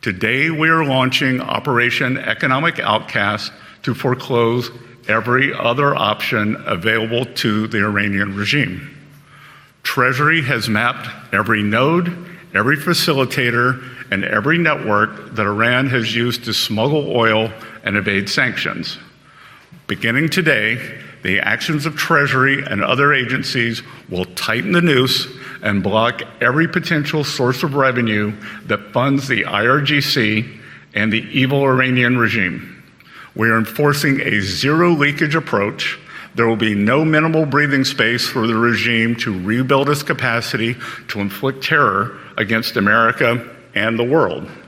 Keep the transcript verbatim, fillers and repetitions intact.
Today, we are launching Operation Economic Outcast to foreclose every other option available to the Iranian regime. Treasury has mapped every node, every facilitator, and every network that Iran has used to smuggle oil and evade sanctions. Beginning today, the actions of Treasury and other agencies will tighten the noose and block every potential source of revenue that funds the I R G C and the evil Iranian regime. We are enforcing a zero leakage approach. There will be no minimal breathing space for the regime to rebuild its capacity to inflict terror against America and the world.